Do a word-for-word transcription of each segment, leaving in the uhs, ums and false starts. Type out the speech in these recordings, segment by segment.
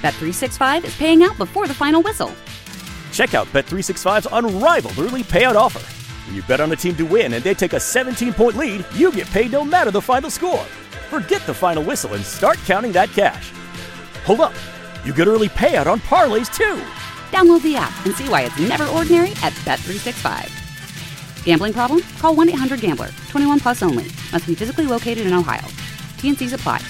Bet three sixty-five is paying out before the final whistle. Check out Bet three sixty-five's unrivaled early payout offer. When you bet on a team to win and they take a seventeen-point lead, you get paid no matter the final score. Forget the final whistle and start counting that cash. Hold up. You get early payout on parlays, too. Download the app and see why it's never ordinary at Bet three sixty-five. Gambling problem? Call one eight hundred gambler. twenty-one plus only. Must be physically located in Ohio. T N Cs apply.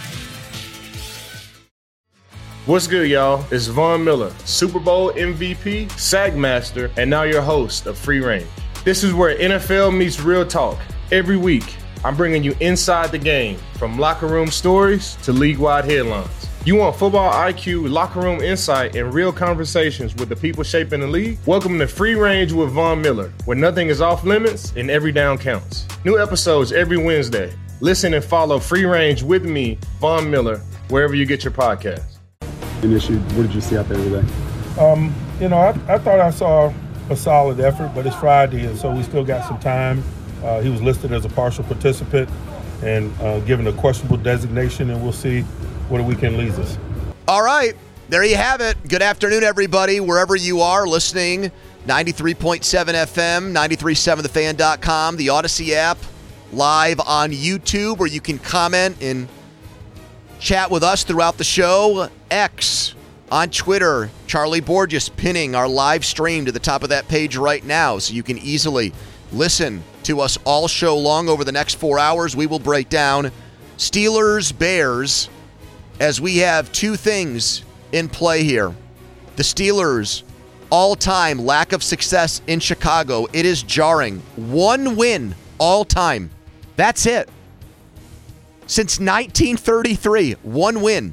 What's good, y'all? It's Von Miller, Super Bowl M V P, Sack Master, and now your host of Free Range. This is where N F L meets real talk. Every week, I'm bringing you inside the game, from locker room stories to league-wide headlines. You want football I Q, locker room insight, and real conversations with the people shaping the league? Welcome to Free Range with Von Miller, where nothing is off limits and every down counts. New episodes every Wednesday. Listen and follow Free Range with me, Von Miller, wherever you get your podcasts. Issue. What did you see out there today? Um, you know, I, I thought I saw a solid effort, but it's Friday, and so we still got some time. Uh, he was listed as a partial participant and uh, given a questionable designation, and we'll see where the weekend leads us. All right, there you have it. Good afternoon, everybody, wherever you are listening. ninety-three point seven F M, nine three seven the fan dot com, the Odyssey app, live on YouTube, where you can comment and chat with us throughout the show. X on Twitter, Charlie Borges pinning our live stream to the top of that page right now, so you can easily listen to us all show long. Over the next four hours, we will break down Steelers, Bears, as we have two things in play here. The Steelers' all-time lack of success in Chicago. It is jarring. One win all-time. That's it. Since nineteen thirty-three, one win.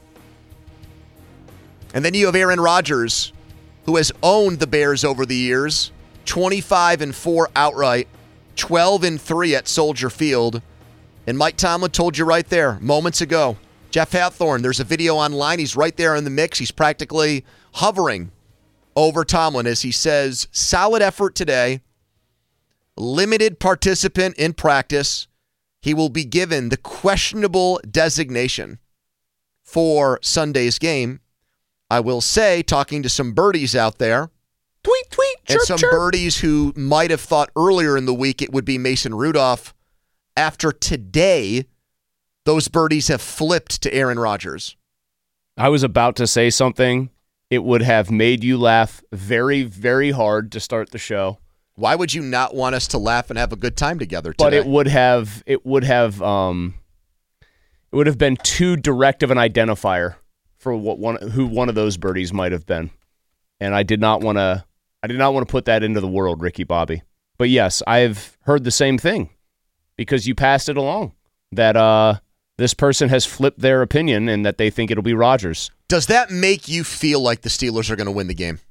And then you have Aaron Rodgers, who has owned the Bears over the years, twenty-five and four outright, twelve and three at Soldier Field. And Mike Tomlin told you right there moments ago, Jeff Hathorn, there's a video online. He's right there in the mix. He's practically hovering over Tomlin as he says, solid effort today, limited participant in practice. He will be given the questionable designation for Sunday's game. I will say, talking to some birdies out there, tweet, tweet, and chirp, some chirp. birdies who might have thought earlier in the week it would be Mason Rudolph. After today, those birdies have flipped to Aaron Rodgers. I was about to say something. It would have made you laugh very, very hard to start the show. Why would you not want us to laugh and have a good time together today? But it would have, it would have, um, it would have been too direct of an identifier for what one, who one of those birdies might have been, and I did not want to, I did not want to put that into the world, Ricky Bobby. But yes, I've heard the same thing because you passed it along that uh, this person has flipped their opinion and that they think it'll be Rodgers. Does that make you feel like the Steelers are going to win the game?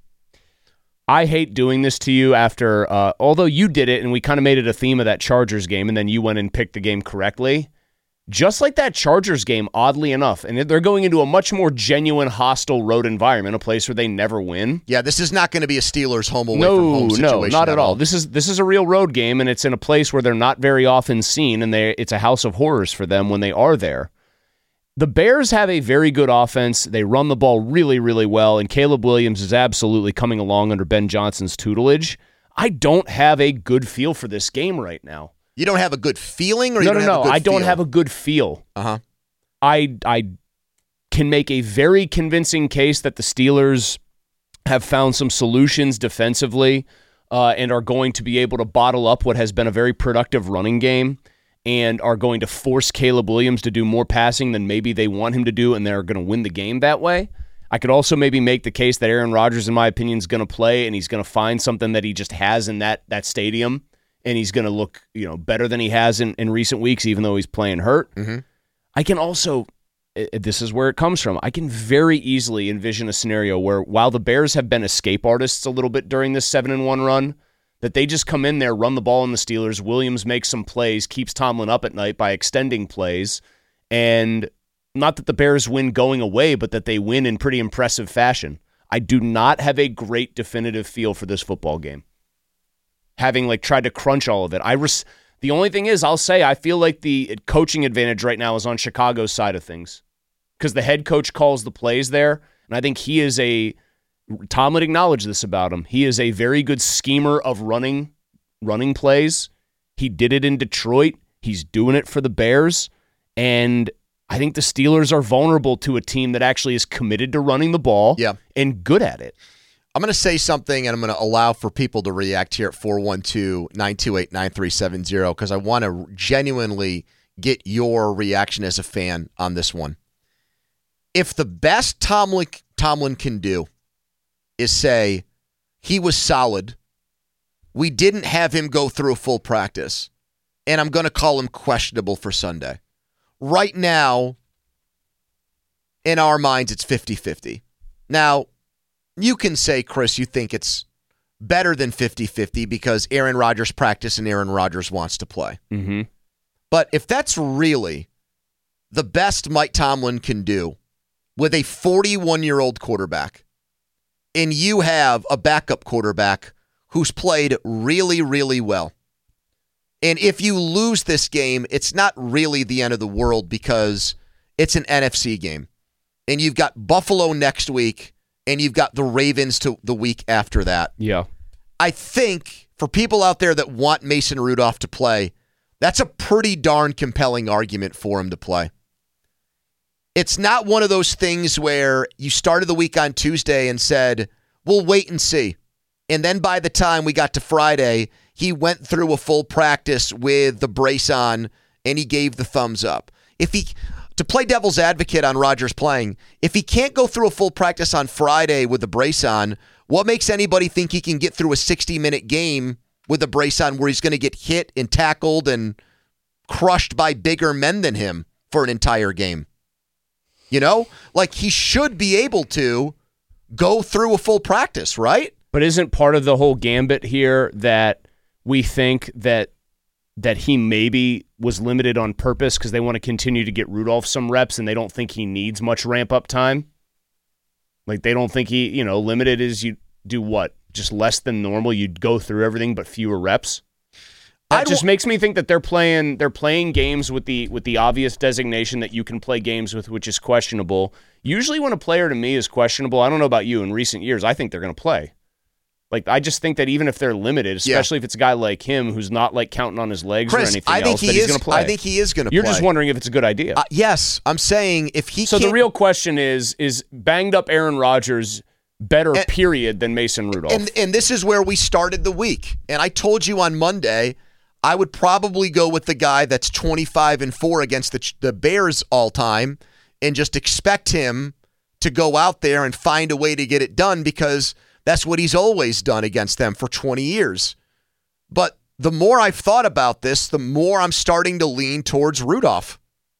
I hate doing this to you after, uh, although you did it and we kind of made it a theme of that Chargers game and then you went and picked the game correctly. Just like that Chargers game, oddly enough, and they're going into a much more genuine, hostile road environment, a place where they never win. Yeah, this is not going to be a Steelers home away no, from home situation. No, not at, at all. all. This is this is a real road game, and it's in a place where they're not very often seen, and they it's a house of horrors for them when they are there. The Bears have a very good offense. They run the ball really, really well, and Caleb Williams is absolutely coming along under Ben Johnson's tutelage. I don't have a good feel for this game right now. You don't have a good feeling, or no, you don't no, have no. a good I don't feel? have a good feel. Uh huh. I I can make a very convincing case that the Steelers have found some solutions defensively uh, and are going to be able to bottle up what has been a very productive running game and are going to force Caleb Williams to do more passing than maybe they want him to do, and they're going to win the game that way. I could also maybe make the case that Aaron Rodgers, in my opinion, is going to play and he's going to find something that he just has in that that stadium. And he's going to look, you know, better than he has in, in recent weeks, even though he's playing hurt. Mm-hmm. I can also, this is where it comes from, I can very easily envision a scenario where while the Bears have been escape artists a little bit during this seven and one run, that they just come in there, run the ball on the Steelers, Williams makes some plays, keeps Tomlin up at night by extending plays, and not that the Bears win going away, but that they win in pretty impressive fashion. I do not have a great definitive feel for this football game. Having like tried to crunch all of it. I res- the only thing is, I'll say I feel like the coaching advantage right now is on Chicago's side of things because the head coach calls the plays there. And I think he is a, Tomlin acknowledged this about him, he is a very good schemer of running, running plays. He did it in Detroit. He's doing it for the Bears. And I think the Steelers are vulnerable to a team that actually is committed to running the ball yeah. and good at it. I'm going to say something, and I'm going to allow for people to react here at four one two, nine two eight, nine three seven zero because I want to genuinely get your reaction as a fan on this one. If the best Tomlin, Tomlin can do is say he was solid, we didn't have him go through a full practice, and I'm going to call him questionable for Sunday. Right now, in our minds, it's fifty-fifty. Now, you can say, Chris, you think it's better than fifty-fifty because Aaron Rodgers practiced and Aaron Rodgers wants to play. Mm-hmm. But if that's really the best Mike Tomlin can do with a forty-one-year-old quarterback, and you have a backup quarterback who's played really, really well, and if you lose this game, it's not really the end of the world because it's an N F C game. And you've got Buffalo next week, and you've got the Ravens to the week after that. Yeah. I think for people out there that want Mason Rudolph to play, that's a pretty darn compelling argument for him to play. It's not one of those things where you started the week on Tuesday and said, we'll wait and see. And then by the time we got to Friday, he went through a full practice with the brace on, and he gave the thumbs up. If he, to play devil's advocate on Rodgers playing, if he can't go through a full practice on Friday with the brace on, what makes anybody think he can get through a sixty-minute game with a brace on where he's going to get hit and tackled and crushed by bigger men than him for an entire game? You know? Like, he should be able to go through a full practice, right? But isn't part of the whole gambit here that we think that that he maybe was limited on purpose because they want to continue to get Rudolph some reps and they don't think he needs much ramp-up time? Like, they don't think he, you know, limited is you do what? Just less than normal? You'd go through everything but fewer reps? That I'd just w- makes me think that they're playing they're playing games with the with the obvious designation that you can play games with, which is questionable. Usually when a player to me is questionable, I don't know about you, in recent years, I think they're going to play. Like, I just think that even if they're limited, especially yeah. if it's a guy like him who's not like counting on his legs Chris, or anything I think else, he that is, he's going to play. I think he is going to play. You're just wondering if it's a good idea. Uh, yes, I'm saying if he So can't... the real question is, is banged up Aaron Rodgers better, and, period, than Mason Rudolph? And, and this is where we started the week. And I told you on Monday, I would probably go with the guy that's twenty-five and four against the, the Bears all time and just expect him to go out there and find a way to get it done because that's what he's always done against them for twenty years. But the more I've thought about this, the more I'm starting to lean towards Rudolph.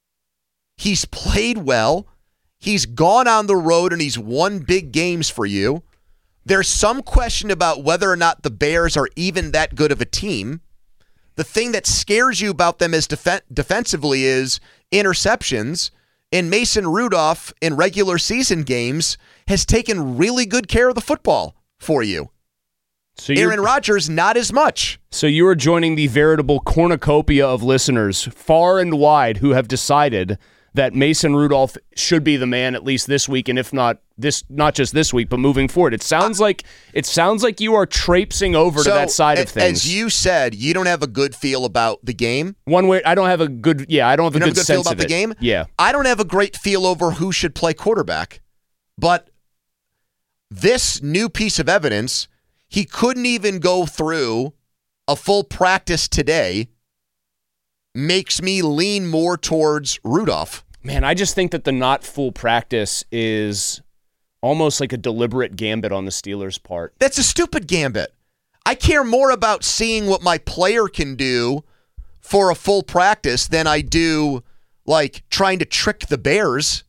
He's played well. He's gone on the road and he's won big games for you. There's some question about whether or not the Bears are even that good of a team. The thing that scares you about them as def- defensively is interceptions. And Mason Rudolph in regular season games has taken really good care of the football for you. So Aaron Rodgers, not as much. So you are joining the veritable cornucopia of listeners far and wide who have decided that Mason Rudolph should be the man at least this week, and if not this, not just this week, but moving forward. It sounds uh, like it sounds like you are traipsing over so to that side a, of things. As you said, you don't have a good feel about the game. One way, I don't have a good. Yeah, I don't have you a don't good, have a good sense feel about of the it. game. Yeah, I don't have a great feel over who should play quarterback, but this new piece of evidence, he couldn't even go through a full practice today, makes me lean more towards Rudolph. Man, I just think that the not full practice is almost like a deliberate gambit on the Steelers' part. That's a stupid gambit. I care more about seeing what my player can do for a full practice than I do like trying to trick the Bears.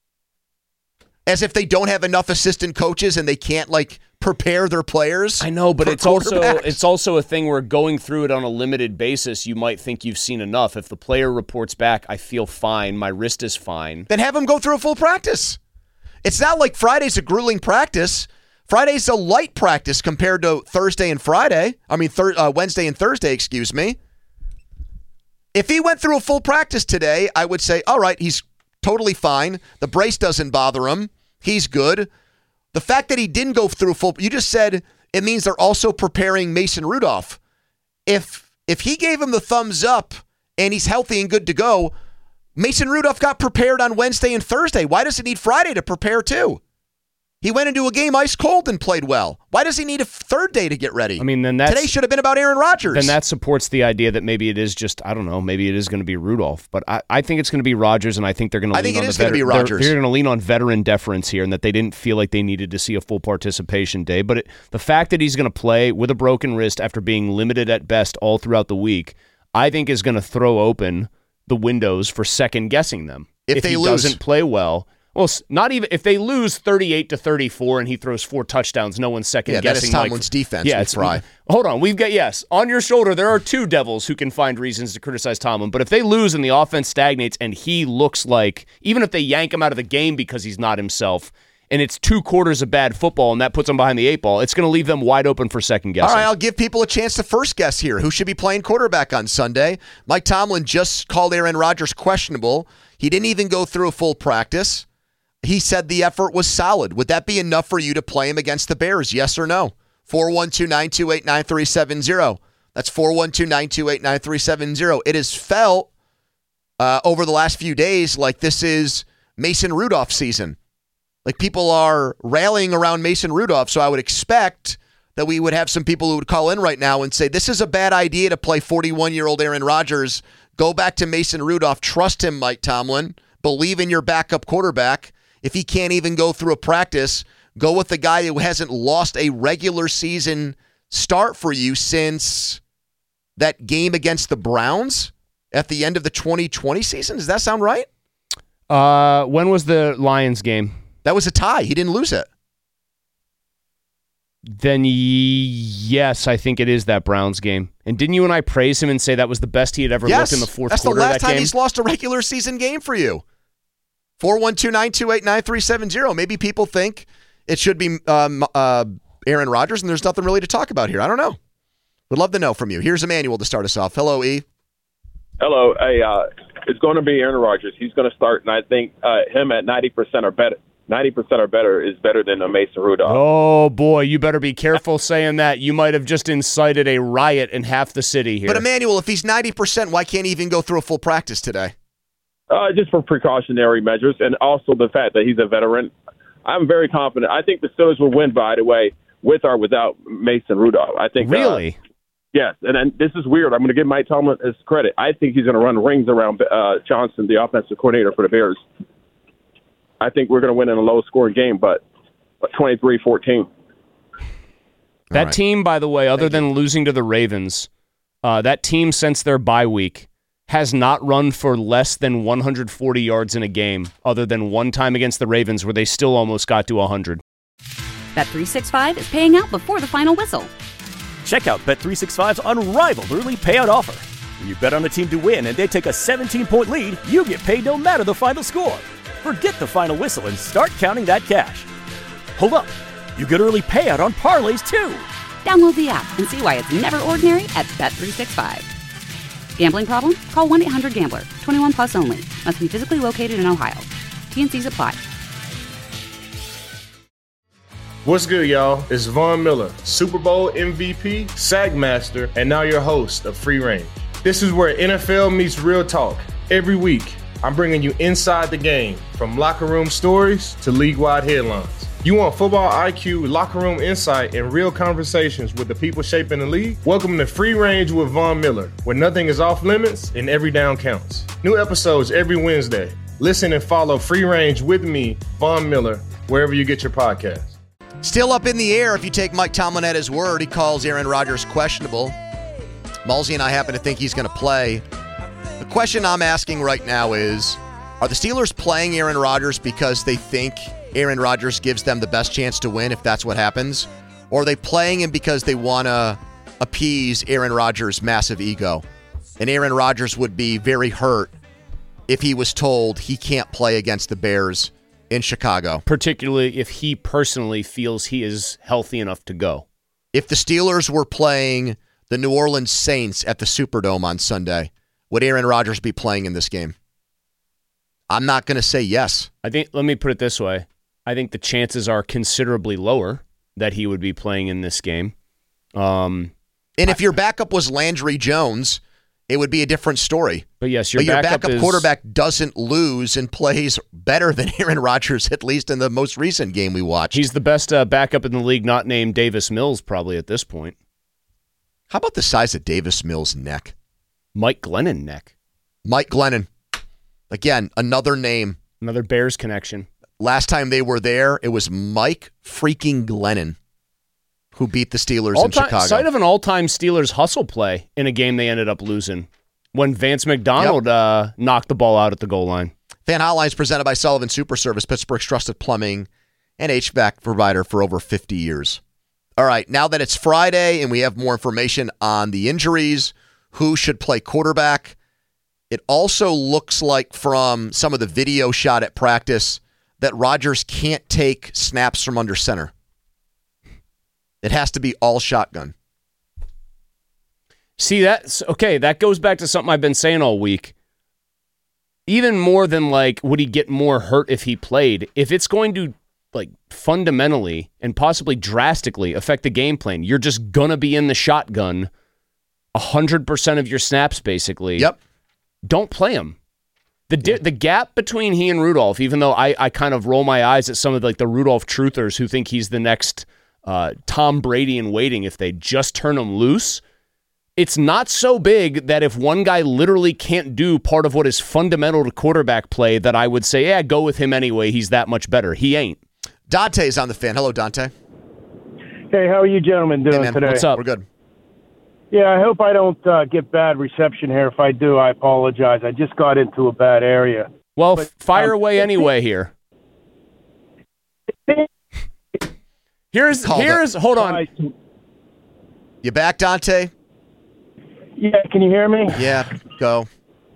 As if they don't have enough assistant coaches and they can't like prepare their players. I know, but it's also it's also a thing where going through it on a limited basis, you might think you've seen enough. If the player reports back, I feel fine, my wrist is fine, then have him go through a full practice. It's not like Friday's a grueling practice. Friday's a light practice compared to Thursday and Friday. I mean, thir- uh, Wednesday and Thursday, excuse me. If he went through a full practice today, I would say, all right, he's totally fine. The brace doesn't bother him. He's good. The fact that he didn't go through full, you just said it means they're also preparing Mason Rudolph. If if he gave him the thumbs up and he's healthy and good to go, Mason Rudolph got prepared on Wednesday and Thursday. Why does he need Friday to prepare too? He went into a game ice cold and played well. Why does he need a third day to get ready? I mean, then that's, today should have been about Aaron Rodgers. Then that supports the idea that maybe it is just, I don't know, maybe it is going to be Rudolph. But I, I think it's going to be Rodgers, and I think they're going to I lean think it on is the going to be veteran- Rodgers. They're, they're going to lean on veteran deference here, and that they didn't feel like they needed to see a full participation day. But it, the fact that he's going to play with a broken wrist after being limited at best all throughout the week, I think is going to throw open the windows for second guessing them. If, if they he lose. doesn't play well. Well, not even if they lose thirty-eight to thirty-four and he throws four touchdowns, no one's second yeah, guessing. that is Tomlin's like, defense. Yeah, with it's Fry. Hold on, we've got yes on your shoulder. There are two devils who can find reasons to criticize Tomlin, but if they lose and the offense stagnates and he looks like, even if they yank him out of the game because he's not himself, and it's two quarters of bad football and that puts them behind the eight ball, it's going to leave them wide open for second guessing. All right, I'll give people a chance to first guess here. Who should be playing quarterback on Sunday? Mike Tomlin just called Aaron Rodgers questionable. He didn't even go through a full practice. He said the effort was solid. Would that be enough for you to play him against the Bears? Yes or no? four one two, nine two eight, nine three seven zero. That's four one two, nine two eight, nine three seven zero. It has felt uh, over the last few days like this is Mason Rudolph season. Like people are rallying around Mason Rudolph, so I would expect that we would have some people who would call in right now and say, this is a bad idea to play forty-one-year-old Aaron Rodgers. Go back to Mason Rudolph. Trust him, Mike Tomlin. Believe in your backup quarterback. If he can't even go through a practice, go with the guy who hasn't lost a regular season start for you since that game against the Browns at the end of the twenty twenty season. Does that sound right? Uh, when was the Lions game? That was a tie. He didn't lose it. Then y- yes, I think it is that Browns game. And didn't you and I praise him and say that was the best he had ever Yes, looked in the fourth that's quarter the of last that time game? he's lost a regular season game for you. four one two, nine two eight, nine three seven zero. Maybe people think it should be um, uh, Aaron Rodgers, and there's nothing really to talk about here. I don't know. Would love to know from you. Here's Emmanuel to start us off. Hello, E. Hello. Hey, uh, it's going to be Aaron Rodgers. He's going to start, and I think uh, him at ninety percent or better. ninety percent or better is better than a Mason Rudolph. Oh, boy, you better be careful saying that. You might have just incited a riot in half the city here. But, Emmanuel, if he's ninety percent, why can't he even go through a full practice today? Uh, just for precautionary measures, and also the fact that he's a veteran. I'm very confident. I think the Steelers will win, by the way, with or without Mason Rudolph. I think. Really? Uh, yes, and, and this is weird. I'm going to give Mike Tomlin his credit. I think he's going to run rings around uh, Johnson, the offensive coordinator for the Bears. I think we're going to win in a low-scoring game, but twenty-three fourteen. That right. team, by the way, other Thank than losing to the Ravens, uh, that team since their bye week has not run for less than one hundred forty yards in a game, other than one time against the Ravens where they still almost got to one hundred. Bet three sixty-five is paying out before the final whistle. Check out Bet three sixty-five's unrivaled early payout offer. When you bet on a team to win and they take a seventeen-point lead, you get paid no matter the final score. Forget the final whistle and start counting that cash. Hold up. You get early payout on parlays, too. Download the app and see why it's never ordinary at Bet three sixty-five. Gambling problem? Call one eight hundred gambler. twenty-one plus only. Must be physically located in Ohio. T N Cs apply. What's good, y'all? It's Von Miller, Super Bowl M V P, Sag Master, and now your host of Free Range. This is where N F L meets real talk. Every week, I'm bringing you inside the game, from locker room stories to league-wide headlines. You want football I Q, locker room insight, and real conversations with the people shaping the league? Welcome to Free Range with Von Miller, where nothing is off limits and every down counts. New episodes every Wednesday. Listen and follow Free Range with me, Von Miller, wherever you get your podcasts. Still up in the air if you take Mike Tomlin at his word. He calls Aaron Rodgers questionable. Malsey and I happen to think he's going to play. The question I'm asking right now is, are the Steelers playing Aaron Rodgers because they think Aaron Rodgers gives them the best chance to win if that's what happens? Or are they playing him because they want to appease Aaron Rodgers' massive ego? And Aaron Rodgers would be very hurt if he was told he can't play against the Bears in Chicago. Particularly if he personally feels he is healthy enough to go. If the Steelers were playing the New Orleans Saints at the Superdome on Sunday, would Aaron Rodgers be playing in this game? I'm not going to say yes. I think, let me put it this way. I think the chances are considerably lower that he would be playing in this game. Um, and if your backup was Landry Jones, it would be a different story. But yes, your, but your backup, backup is, quarterback doesn't lose and plays better than Aaron Rodgers, at least in the most recent game we watched. He's the best uh, backup in the league, not named Davis Mills, probably at this point. How about the size of Davis Mills' neck? Mike Glennon neck. Mike Glennon. Again, another name. Another Bears connection. Last time they were there, it was Mike freaking Glennon who beat the Steelers all in time, Chicago. Sight of an all-time Steelers hustle play in a game they ended up losing when Vance McDonald yep. uh, knocked the ball out at the goal line. Fan Hotline is presented by Sullivan Super Service, Pittsburgh's trusted plumbing and H V A C provider for over fifty years. All right, now that it's Friday and we have more information on the injuries, who should play quarterback, it also looks like from some of the video shot at practice that Rodgers can't take snaps from under center. It has to be all shotgun. See, that's okay. That goes back to something I've been saying all week. Even more than like, would he get more hurt if he played? If it's going to like fundamentally and possibly drastically affect the game plan, you're just gonna be in the shotgun a hundred percent of your snaps, basically. Yep. Don't play him. The di- the gap between he and Rudolph, even though I, I kind of roll my eyes at some of like the Rudolph truthers who think he's the next uh, Tom Brady in waiting if they just turn him loose, it's not so big that if one guy literally can't do part of what is fundamental to quarterback play that I would say, yeah, go with him anyway. He's that much better. He ain't. Dante's on the fan. Hello, Dante. Hey, how are you gentlemen doing hey, man. today? What's up? We're good. Yeah, I hope I don't uh, get bad reception here. If I do, I apologize. I just got into a bad area. Well, but, fire um, away anyway here. Here's, Called here's, it. hold on. You back, Dante? Yeah, can you hear me? Yeah, go.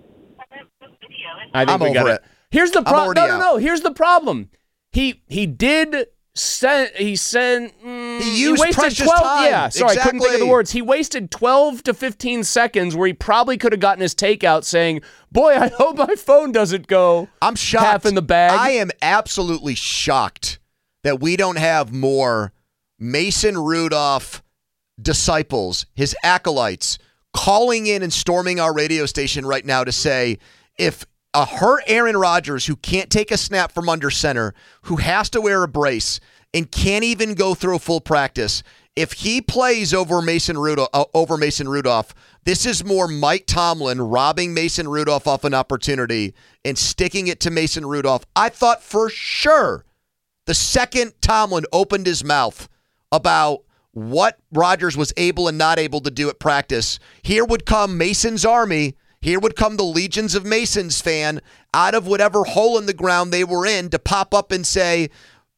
I think I'm we got over it. it. Here's the problem. No, no, out. no. Here's the problem. He he did send. He sent. Mm, He used he wasted precious twelve. time. Yeah, sorry, I couldn't think of the Exactly. words. He wasted twelve to fifteen seconds where he probably could have gotten his takeout, saying, "Boy, I hope my phone doesn't go." I'm shocked. Half in the bag. I am absolutely shocked that we don't have more Mason Rudolph disciples, his acolytes, calling in and storming our radio station right now to say, if a hurt Aaron Rodgers who can't take a snap from under center, who has to wear a brace and can't even go through a full practice, if he plays over Mason Rudolph, uh, over Mason Rudolph, this is more Mike Tomlin robbing Mason Rudolph off an opportunity and sticking it to Mason Rudolph. I thought for sure the second Tomlin opened his mouth about what Rodgers was able and not able to do at practice, here would come Mason's army. Here would come the legions of Masons fan out of whatever hole in the ground they were in to pop up and say,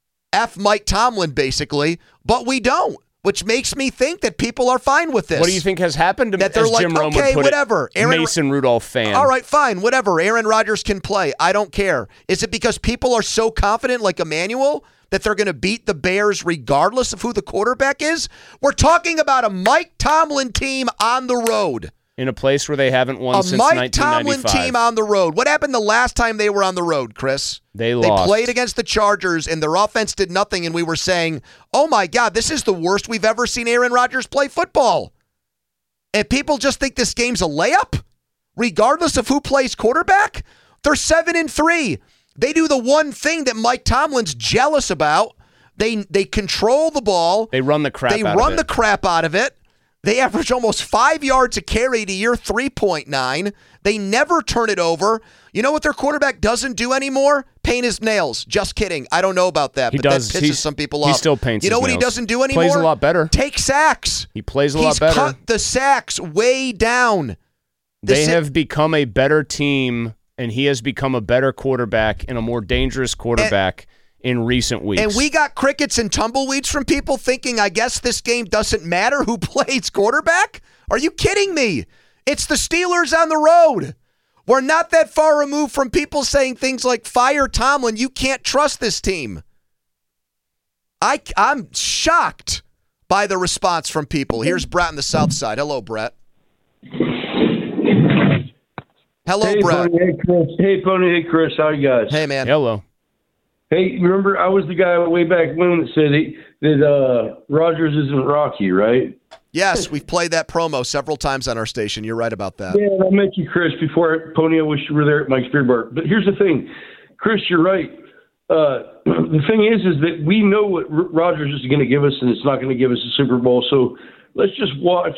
F Mike Tomlin, basically. But we don't, which makes me think that people are fine with this. What do you think has happened to That they're as like, Jim Rome okay, would put whatever. it, Aaron, Mason Rudolph fan. All right, fine, whatever. Aaron Rodgers can play. I don't care. Is it because people are so confident, like Emmanuel, that they're going to beat the Bears regardless of who the quarterback is? We're talking about a Mike Tomlin team on the road. In a place where they haven't won A since Mike nineteen ninety-five. Tomlin team on the road. What happened the last time they were on the road, Chris? They lost. They played against the Chargers, and their offense did nothing, and we were saying, oh, my God, this is the worst we've ever seen Aaron Rodgers play football. And people just think this game's a layup, regardless of who plays quarterback? They're seven and three. They do the one thing that Mike Tomlin's jealous about. They they control the ball. They run the crap They out run of the it. crap out of it. They average almost five yards a carry to year three point nine. They never turn it over. You know what their quarterback doesn't do anymore? Paint his nails. Just kidding. I don't know about that, He but does. that pisses He's- some people he off. still paints You know his what nails. he doesn't do anymore? Plays a lot better. Take sacks. He plays a He's lot better. cut the sacks way down. The They sa- have become a better team, and he has become a better quarterback and a more dangerous quarterback in recent weeks. And we got crickets and tumbleweeds from people thinking, I guess this game doesn't matter who plays quarterback? Are you kidding me? It's the Steelers on the road. We're not that far removed from people saying things like, fire Tomlin, you can't trust this team. I, I'm shocked by the response from people. Here's Brett on the South Side. Hello, Brett. Hello, hey, Brett. Pony, hey, Chris. Hey, Pony. Hey, Chris. How you guys? Hey, man. Hello. Hey, remember I was the guy way back when that said he, that uh, Rodgers isn't Rocky, right? Yes, we've played that promo several times on our station. You're right about that. Yeah, I met you, Chris, before Pony. I wish you were there at Mike's Beer Bar. But here's the thing, Chris, you're right. Uh, the thing is, is that we know what R- Rodgers is going to give us, and it's not going to give us a Super Bowl. So let's just watch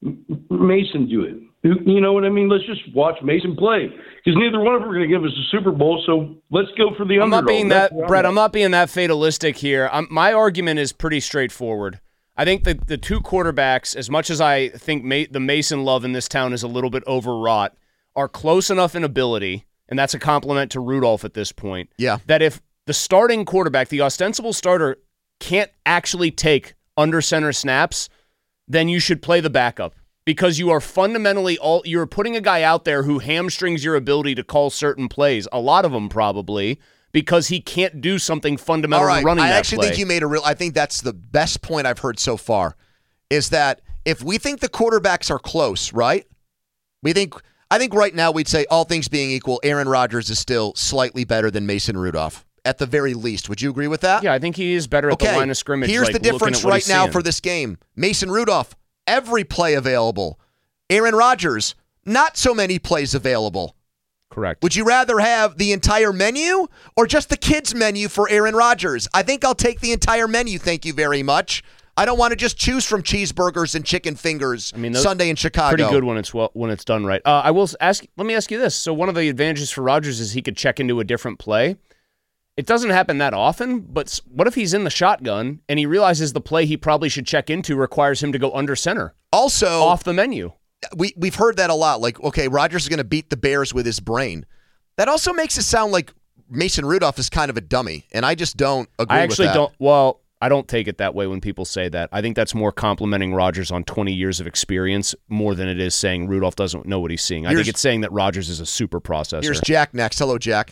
Mason do it. You know what I mean? Let's just watch Mason play, because neither one of them are going to give us a Super Bowl. So let's go for the I'm underdog. not being that, Brett. I'm not being that fatalistic here. I'm, my argument is pretty straightforward. I think that the two quarterbacks, as much as I think Ma- the Mason love in this town is a little bit overwrought, are close enough in ability, and that's a compliment to Rudolph at this point. Yeah. That if the starting quarterback, the ostensible starter, can't actually take under center snaps, then you should play the backup. Because you are fundamentally all you're putting a guy out there who hamstrings your ability to call certain plays. A lot of them probably because he can't do something fundamental All right. running I that actually play. think you made a real. I think that's the best point I've heard so far. Is that if we think the quarterbacks are close, right? We think. I think right now we'd say all things being equal, Aaron Rodgers is still slightly better than Mason Rudolph at the very least. Would you agree with that? Yeah, I think he is better okay. at the line of scrimmage. Here's like, the difference right now seeing. for this game: Mason Rudolph. Every play available. Aaron Rodgers, not so many plays available. Correct. Would you rather have the entire menu or just the kids' menu for Aaron Rodgers? I think I'll take the entire menu, thank you very much. I don't want to just choose from cheeseburgers and chicken fingers I mean, Sunday in Chicago. Pretty good when it's well, when it's done right. Uh, I will ask. Let me ask you this. So one of the advantages for Rodgers is he could check into a different play. It doesn't happen that often, but what if he's in the shotgun and he realizes the play he probably should check into requires him to go under center? Also, off the menu. We, we've heard that a lot. Like, okay, Rodgers is going to beat the Bears with his brain. That also makes it sound like Mason Rudolph is kind of a dummy, and I just don't agree with that. I actually don't. Well, I don't take it that way when people say that. I think that's more complimenting Rodgers on twenty years of experience more than it is saying Rudolph doesn't know what he's seeing. I Here's, think it's saying that Rodgers is a super processor. Here's Jack next. Hello, Jack.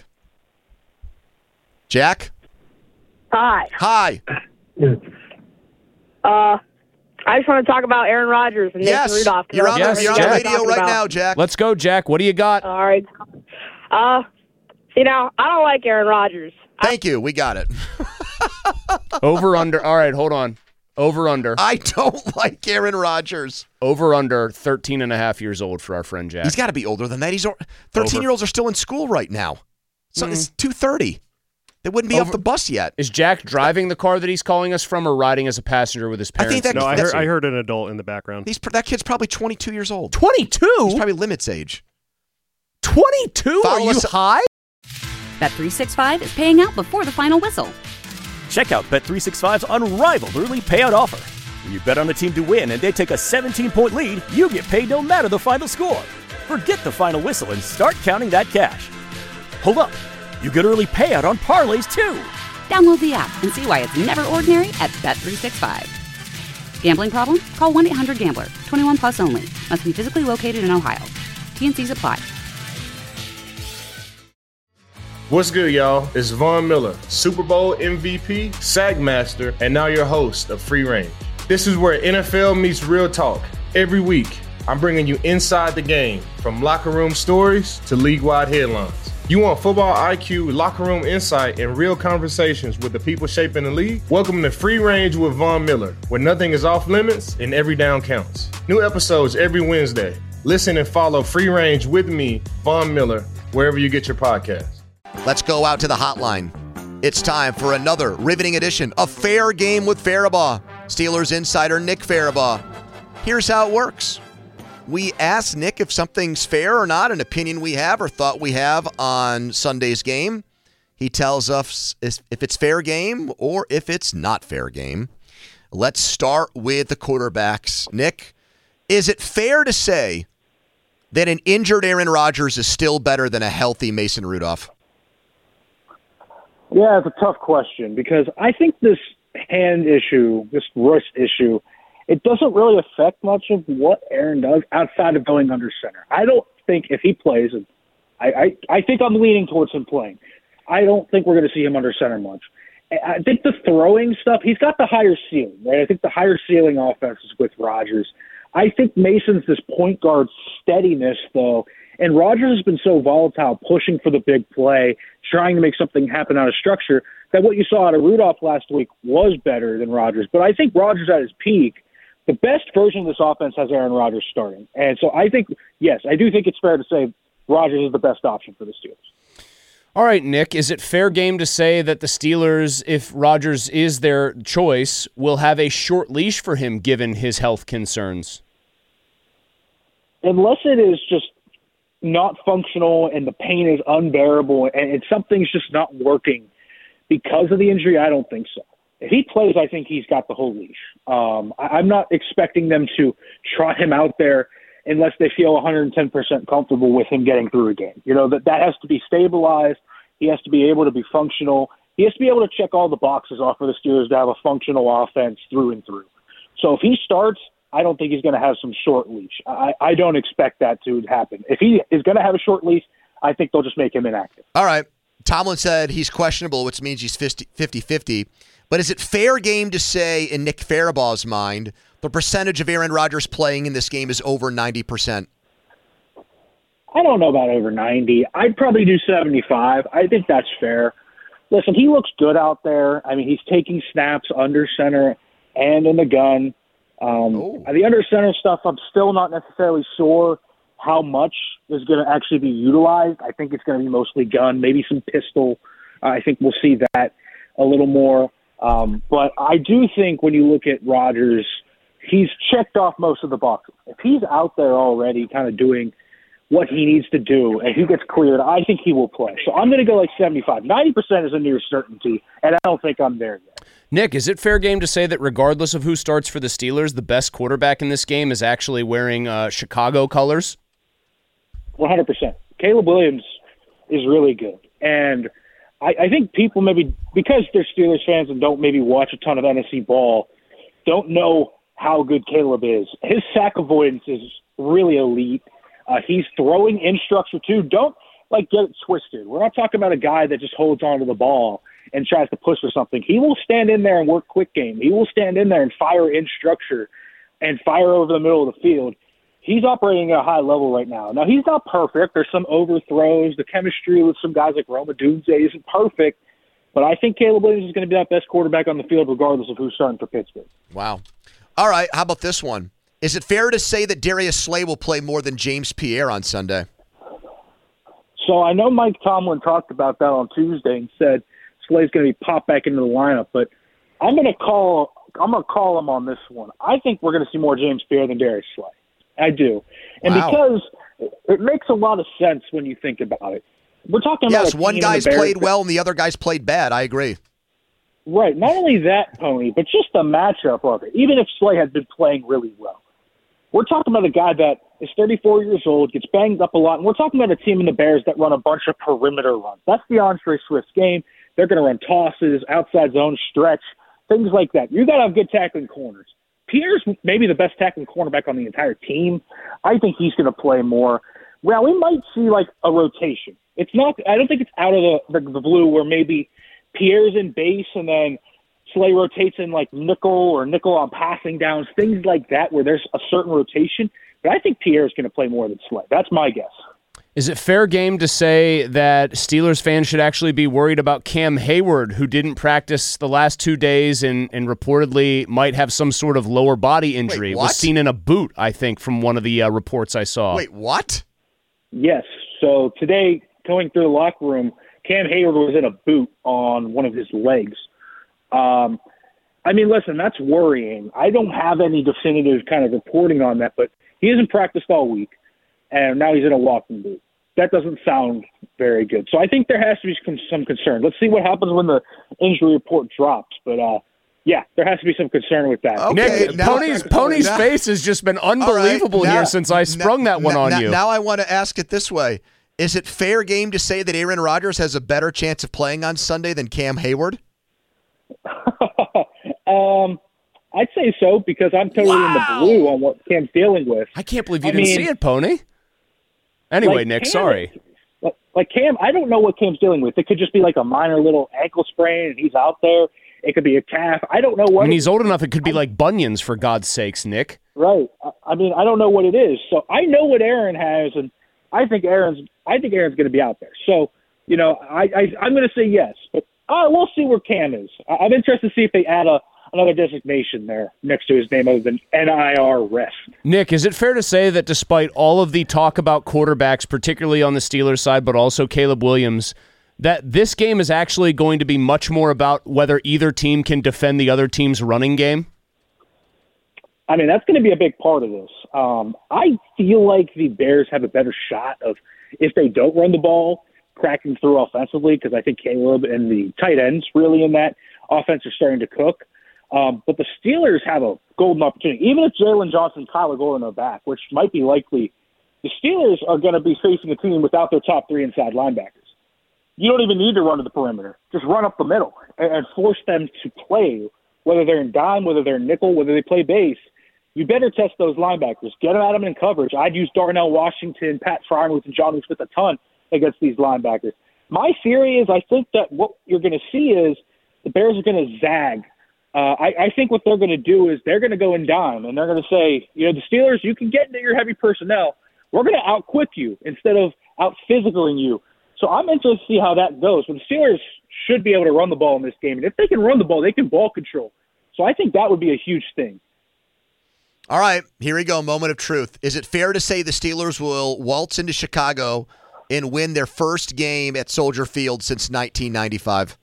Jack? Hi. Hi. Uh, I just want to talk about Aaron Rodgers and yes. Nathan Rudolph. You're on, yes, the, you're on the radio right about. now, Jack. Let's go, Jack. What do you got? All right. Uh, you know, I don't like Aaron Rodgers. Thank I, you. We got it. Over, under. All right, hold on. Over, under. I don't like Aaron Rodgers. Over, under, thirteen and a half years old for our friend Jack. He's got to be older than that. He's thirteen-year-olds are still in school right now. So mm. it's two thirty. They wouldn't be Over, off the bus yet. Is Jack driving the car that he's calling us from or riding as a passenger with his parents? I think that, no, I heard, I heard an adult in the background. He's, that kid's probably twenty-two years old. twenty-two? He's probably limits age. twenty-two? Follow Are you us. high? Bet three sixty-five is paying out before the final whistle. Check out Bet three sixty-five's unrivaled early payout offer. When you bet on a team to win and they take a seventeen-point lead, you get paid no matter the final score. Forget the final whistle and start counting that cash. Hold up. You get early payout on parlays, too. Download the app and see why it's never ordinary at Bet three sixty-five. Gambling problem? Call one eight hundred gambler. twenty-one plus only. Must be physically located in Ohio. T N Cs apply. What's good, y'all? It's Von Miller, Super Bowl M V P, Sack Master, and now your host of Free Range. This is where N F L meets real talk. Every week, I'm bringing you inside the game, from locker room stories to league-wide headlines. You want football I Q, locker room insight, and real conversations with the people shaping the league? Welcome to Free Range with Von Miller, where nothing is off limits and every down counts. New episodes every Wednesday. Listen and follow Free Range with me, Von Miller, wherever you get your podcasts. Let's go out to the hotline. It's time for another riveting edition of Fair Game with Faribaugh. Steelers insider Nick Faribaugh. Here's how it works. We ask Nick if something's fair or not, an opinion we have or thought we have on Sunday's game. He tells us if it's fair game or if it's not fair game. Let's start with the quarterbacks. Nick, is it fair to say that an injured Aaron Rodgers is still better than a healthy Mason Rudolph? Yeah, it's a tough question because I think this hand issue, this wrist issue, it doesn't really affect much of what Aaron does outside of going under center. I don't think if he plays, and I, I, I think I'm leaning towards him playing. I don't think we're going to see him under center much. I think the throwing stuff, he's got the higher ceiling, right? I think the higher ceiling offense is with Rodgers. I think Mason's this point guard steadiness, though, And Rodgers has been so volatile, pushing for the big play, trying to make something happen out of structure, that what you saw out of Rudolph last week was better than Rodgers. But I think Rodgers at his peak, the best version of this offense has Aaron Rodgers starting. And so I think, yes, I do think it's fair to say Rodgers is the best option for the Steelers. All right, Nick, is it fair game to say that the Steelers, if Rodgers is their choice, will have a short leash for him given his health concerns? Unless it is just not functional and the pain is unbearable and, and something's just not working because of the injury, I don't think so. If he plays, I think he's got the whole leash. Um, I, I'm not expecting them to trot him out there unless they feel one hundred ten percent comfortable with him getting through a game. You know, that, that has to be stabilized. He has to be able to be functional. He has to be able to check all the boxes off for the Steelers to have a functional offense through and through. So if he starts, I don't think he's going to have some short leash. I, I don't expect that to happen. If he is going to have a short leash, I think they'll just make him inactive. All right. Tomlin said he's questionable, which means he's fifty-fifty. But is it fair game to say, in Nick Farabaw's mind, the percentage of Aaron Rodgers playing in this game is over ninety percent? I don't know about over ninety. I'd probably do seventy-five. I think that's fair. Listen, he looks good out there. I mean, he's taking snaps under center and in the gun. Um, the under center stuff, I'm still not necessarily sure how much is going to actually be utilized. I think it's going to be mostly gun, maybe some pistol. Uh, I think we'll see that a little more. Um, but I do think when you look at Rodgers, he's checked off most of the boxes. If he's out there already kind of doing what he needs to do and he gets cleared, I think he will play. So I'm going to go like seventy-five. ninety percent is a near certainty, and I don't think I'm there yet. Nick, is it fair game to say that regardless of who starts for the Steelers, the best quarterback in this game is actually wearing uh, Chicago colors? one hundred percent. Caleb Williams is really good. And I, I think people maybe, because they're Steelers fans and don't maybe watch a ton of N F C ball, don't know how good Caleb is. His sack avoidance is really elite. Uh, he's throwing in structure, too. Don't, like, get it twisted. We're not talking about a guy that just holds on to the ball and tries to push for something. He will stand in there and work quick game. He will stand in there and fire in structure and fire over the middle of the field. He's operating at a high level right now. Now, he's not perfect. There's some overthrows. The chemistry with some guys like Roma Dunze isn't perfect. But I think Caleb Williams is going to be that best quarterback on the field regardless of who's starting for Pittsburgh. Wow. All right, how about this one? Is it fair to say that Darius Slay will play more than James Pierre on Sunday? So I know Mike Tomlin talked about that on Tuesday and said Slay's going to be popped back into the lineup, but I'm going to call I'm going to call him on this one. I think we're going to see more James Pierre than Darius Slay. I do. And wow. because it makes a lot of sense when you think about it. We're talking about Yes, one guy's played well and the other guy's played bad. I agree. Right. Not only that, Pony, but just the matchup of it. Even if Slay had been playing really well. We're talking about a guy that is thirty-four years old, gets banged up a lot, and we're talking about a team in the Bears that run a bunch of perimeter runs. That's the Andre Swift's game. They're going to run tosses, outside zone stretch, things like that. You got to have good tackling corners. Pierre's maybe the best tackling cornerback on the entire team. I think he's going to play more. Well, we might see like a rotation. It's not. I don't think it's out of the, the, the blue where maybe Pierre's in base and then Slay rotates in like nickel or nickel on passing downs, things like that where there's a certain rotation. But I think Pierre's going to play more than Slay. That's my guess. Is it fair game to say that Steelers fans should actually be worried about Cam Hayward, who didn't practice the last two days and, and reportedly might have some sort of lower body injury? Wait, what? Was seen in a boot, I think, from one of the uh, reports I saw. Wait, what? Yes. So today, going through the locker room, Cam Hayward was in a boot on one of his legs. Um, I mean, listen, that's worrying. I don't have any definitive kind of reporting on that, but he hasn't practiced all week, and now he's in a walking boot. That doesn't sound very good. So I think there has to be some, some concern. Let's see what happens when the injury report drops. But, uh, yeah, there has to be some concern with that. Okay, Nick, now, Pony's, Pony's now, face has just been unbelievable right, now, here since I sprung now, that one now, on now, you. Now I want to ask it this way. Is it fair game to say that Aaron Rodgers has a better chance of playing on Sunday than Cam Hayward? um, I'd say so because I'm totally wow. in the blue on what Cam's dealing with. I can't believe you I didn't mean, see it, Pony. Anyway, like Nick, Cam, sorry. Like, like Cam, I don't know what Cam's dealing with. It could just be like a minor little ankle sprain and he's out there. It could be a calf. I don't know what. I mean, he's old enough it could be like bunions, for God's sakes, Nick. Right. I mean, I don't know what it is. So I know what Aaron has, and I think Aaron's I think Aaron's going to be out there. So, you know, I, I I'm going to say yes, but uh, we'll see where Cam is. I, I'm interested to see if they add a another designation there next to his name other than N I R rest. Nick, is it fair to say that despite all of the talk about quarterbacks, particularly on the Steelers side, but also Caleb Williams, that this game is actually going to be much more about whether either team can defend the other team's running game? I mean, that's going to be a big part of this. Um, I feel like the Bears have a better shot of, if they don't run the ball, cracking through offensively, because I think Caleb and the tight ends really in that offense are starting to cook. Um, but the Steelers have a golden opportunity. Even if Jalen Johnson and Kyler Gordon are back, which might be likely, the Steelers are going to be facing a team without their top three inside linebackers. You don't even need to run to the perimeter. Just run up the middle and, and force them to play, whether they're in dime, whether they're in nickel, whether they play base. You better test those linebackers. Get them at them in coverage. I'd use Darnell Washington, Pat Freiermuth, and John Smith a ton against these linebackers. My theory is I think that what you're going to see is the Bears are going to zag. Uh, I, I think what they're going to do is they're going to go in dime, and they're going to say, you know, the Steelers, you can get into your heavy personnel. We're going to out-quick you instead of out-physicaling you. So I'm interested to see how that goes. But the Steelers should be able to run the ball in this game. And if they can run the ball, they can ball control. So I think that would be a huge thing. All right, here we go, moment of truth. Is it fair to say the Steelers will waltz into Chicago and win their first game at Soldier Field since nineteen ninety-five?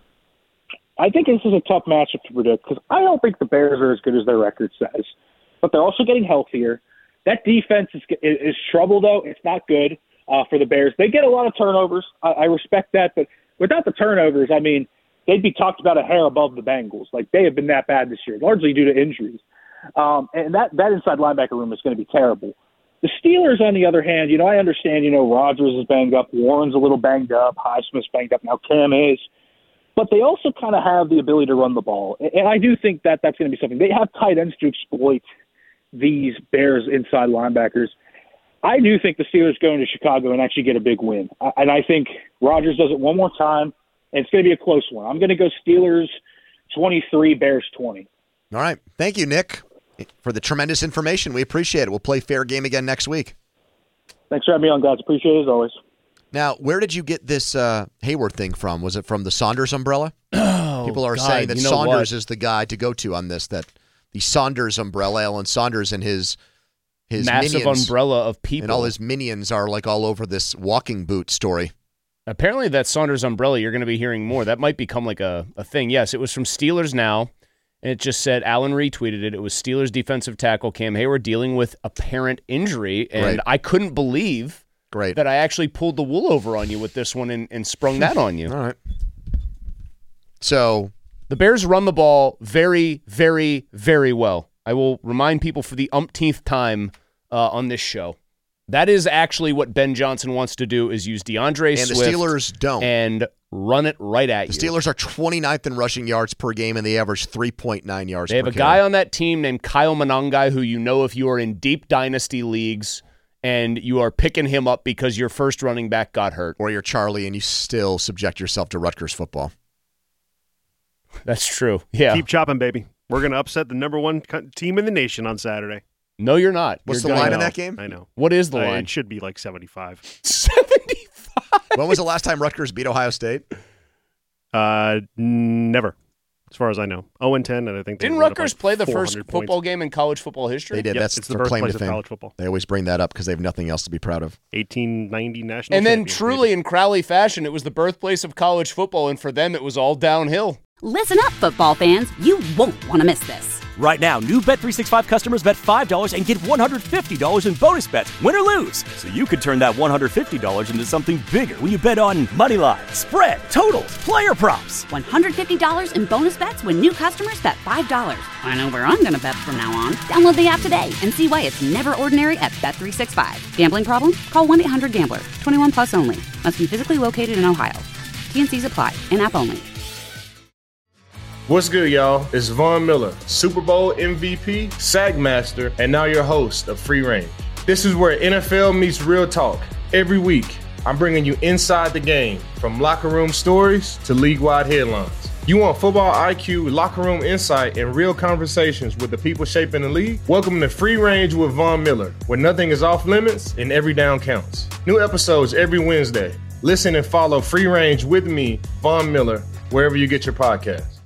I think this is a tough matchup to predict because I don't think the Bears are as good as their record says. But they're also getting healthier. That defense is, is, is trouble, though. It's not good uh, for the Bears. They get a lot of turnovers. I, I respect that. But without the turnovers, I mean, they'd be talked about a hair above the Bengals. Like, they have been that bad this year, largely due to injuries. Um, and that, that inside linebacker room is going to be terrible. The Steelers, on the other hand, you know, I understand, you know, Rodgers is banged up, Warren's a little banged up, Highsmith's banged up, now Cam is. But they also kind of have the ability to run the ball. And I do think that that's going to be something. They have tight ends to exploit these Bears inside linebackers. I do think the Steelers go into Chicago and actually get a big win. And I think Rodgers does it one more time, and it's going to be a close one. I'm going to go Steelers twenty-three, Bears twenty. All right. Thank you, Nick, for the tremendous information. We appreciate it. We'll play fair game again next week. Thanks for having me on, guys. Appreciate it as always. Now, where did you get this uh, Hayward thing from? Was it from the Saunders umbrella? Oh, People are God, saying that you know Saunders what? is the guy to go to on this, that the Saunders umbrella, Alan Saunders and his his massive minions, umbrella of people. and all his minions are like all over this walking boot story. Apparently that Saunders umbrella, you're going to be hearing more. That might become like a, a thing. Yes, it was from Steelers Now, and it just said, Alan retweeted it, it was Steelers defensive tackle Cam Hayward dealing with apparent injury, and Right. I couldn't believe Great. that I actually pulled the wool over on you with this one and, and sprung that on you. All right. So the Bears run the ball very, very, very well. I will remind people for the umpteenth time uh, on this show. That is actually what Ben Johnson wants to do, is use DeAndre And the Swift Steelers don't. and run it right at the you. Steelers are twenty-ninth in rushing yards per game, and they average three point nine yards They have per a carry. guy on that team named Kyle Monangai, who you know if you are in deep dynasty leagues and you are picking him up because your first running back got hurt. Or you're Charlie and you still subject yourself to Rutgers football. That's true. Yeah. Keep chopping, baby. We're going to upset the number one co- team in the nation on Saturday. No, you're not. What's You're the line gonna- in that game? I know. What is the Uh, line? It should be like seventy-five. seventy-five? When was the last time Rutgers beat Ohio State? Uh, never, as far as I know. oh and ten, and I think they Didn't went up Rutgers like play the four first hundred football points. game in college football history? They did. Yep, That's it's the their claim to birthplace of fame. college football. They always bring that up because they have nothing else to be proud of. eighteen ninety national And then champions, truly baby. in Crowley fashion, it was the birthplace of college football, and for them it was all downhill. Listen up, football fans. You won't want to miss this. Right now, new Bet three sixty-five customers bet five dollars and get one hundred fifty dollars in bonus bets, win or lose. So you could turn that one hundred fifty dollars into something bigger when you bet on money line, spread, totals, player props. one hundred fifty dollars in bonus bets when new customers bet five dollars. I know where I'm going to bet from now on. Download the app today and see why it's never ordinary at Bet three sixty-five. Gambling problem? Call one eight hundred gambler. twenty-one plus only. Must be physically located in Ohio. T and C's apply. In-app only. What's good, y'all? It's Von Miller, Super Bowl M V P, SAG Master, and now your host of Free Range. This is where N F L meets real talk. Every week, I'm bringing you inside the game, from locker room stories to league-wide headlines. You want football I Q, locker room insight, and real conversations with the people shaping the league? Welcome to Free Range with Von Miller, where nothing is off limits and every down counts. New episodes every Wednesday. Listen and follow Free Range with me, Von Miller, wherever you get your podcasts.